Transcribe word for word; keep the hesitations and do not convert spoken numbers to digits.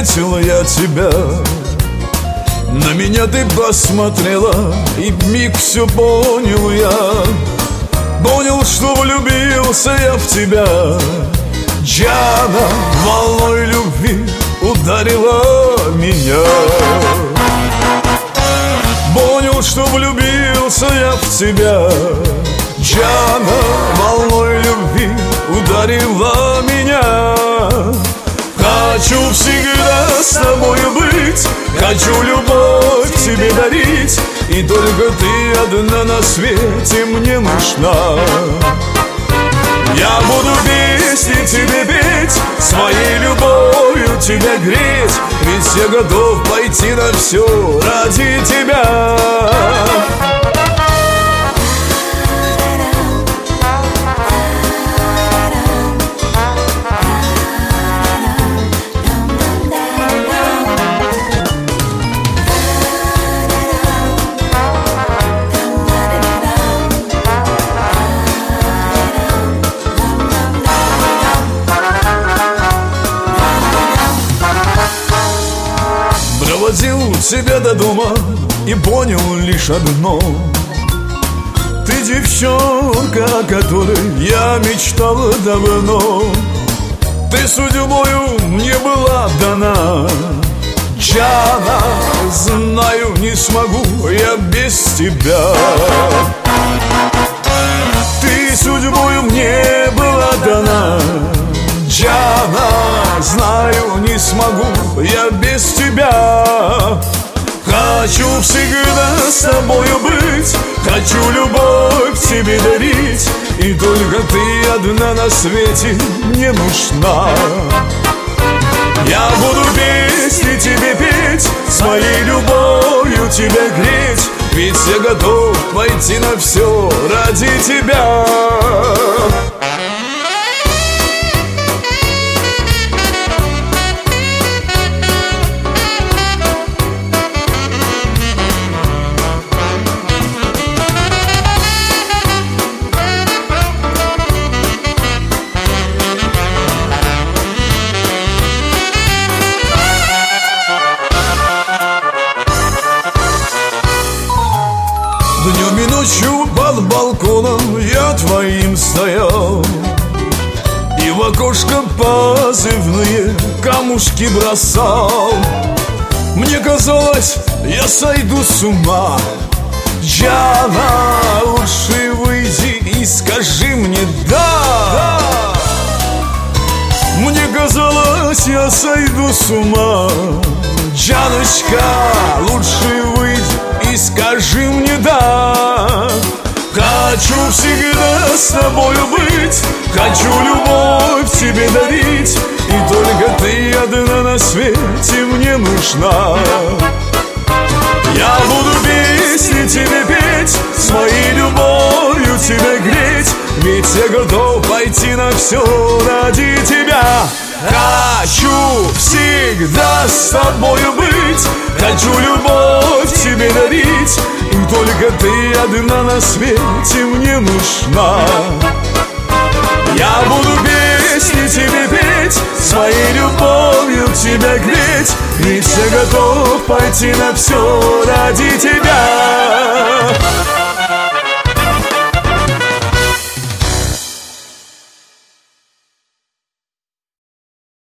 заметил я тебя. На меня ты посмотрела, и вмиг все понял я. Понял, что влюбился я в тебя. Джана волной любви ударила меня. Понял, что влюбился я в тебя. Джана волной любви ударила меня. Хочу всегда с тобою быть, хочу любовь тебе дарить, и только ты одна на свете мне нужна. Я буду песни тебе петь, своей любовью тебя греть, ведь я готов пойти на все ради тебя. Проводил тебя до дома и понял лишь одно: ты девчонка, о которой я мечтала давно. Ты судьбою мне была дана. Джана, знаю, не смогу я без тебя. Ты судьбою мне была дана. Джана, знаю, не смогу я без тебя. Хочу всегда с тобою быть, хочу любовь тебе дарить, и только ты одна на свете мне нужна. Я буду песни тебе петь, своей любовью тебя греть, ведь я готов пойти на все ради тебя. Днем и ночью под балконом я твоим стоял, и в окошко позывные камушки бросал. Мне казалось, я сойду с ума. Джана, лучше выйди и скажи мне да. Мне казалось, я сойду с ума. Джаночка, лучше выйди и скажи мне да. Хочу всегда с тобою быть, хочу любовь тебе дарить, и только ты одна на свете мне нужна. Я буду песни тебе петь, своей любовью тебя греть, ведь я готов пойти на все ради тебя. Хочу всегда с тобою быть, хочу любовь тебе дарить, и только ты одна на свете мне нужна. Я буду песни тебе петь, своей любовью тебя греть, ведь я готов пойти на все ради тебя.